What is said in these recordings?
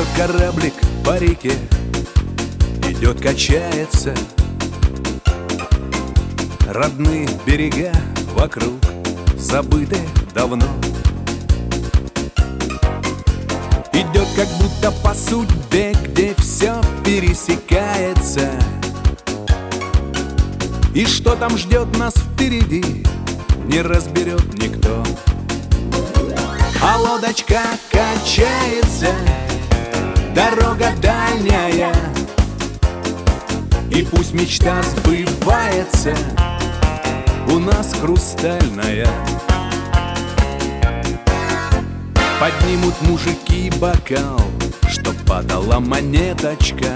Идет кораблик по реке, идет, качается. Родные берега вокруг забыты давно. Идет как будто по судьбе, где все пересекается. И что там ждет нас впереди, не разберет никто. А лодочка качается, дорога дальняя, и пусть мечта сбывается, у нас хрустальная. Поднимут мужики бокал, чтоб падала монеточка,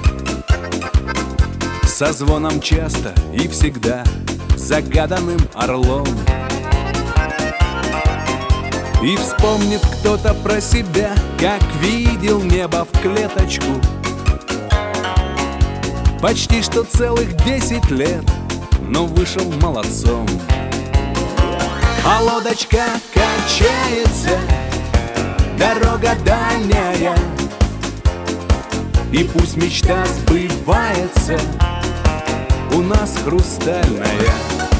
со звоном часто и всегда загаданным орлом. И вспомнит кто-то про себя, как видел небо в клеточку. Почти что целых 10 лет, но вышел молодцом. А лодочка качается, дорога дальняя, и пусть мечта сбывается, у нас хрустальная.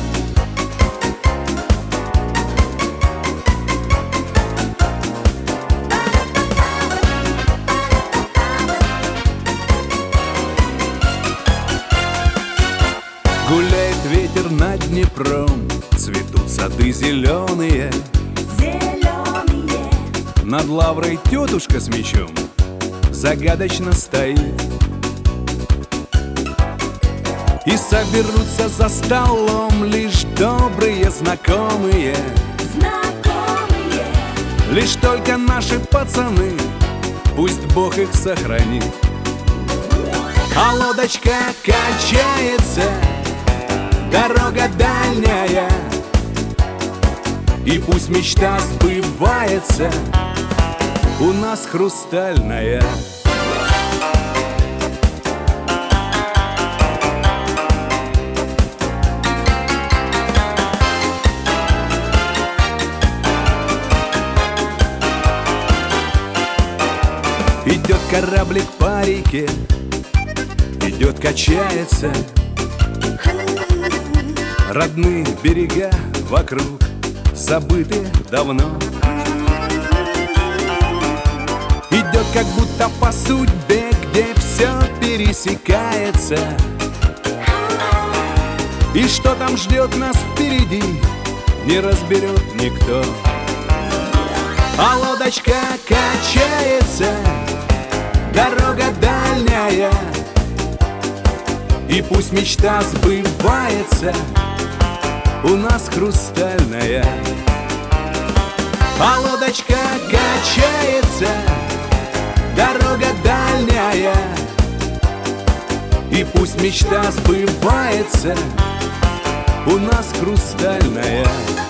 Гуляет ветер над Днепром, цветут сады зеленые. Над лаврой тетушка с мечом загадочно стоит. И соберутся за столом лишь добрые знакомые. Лишь только наши пацаны, пусть Бог их сохранит. А лодочка качается, дорога дальняя, и пусть мечта сбывается, у нас хрустальная. Идет кораблик по реке, идет, качается. Родные берега вокруг забыты давно. Идет как будто по судьбе, где все пересекается. И что там ждет нас впереди, не разберет никто. А лодочка качается, дорога дальняя, и пусть мечта сбывается, у нас хрустальная. А лодочка качается, дорога дальняя, и пусть мечта сбывается, у нас хрустальная.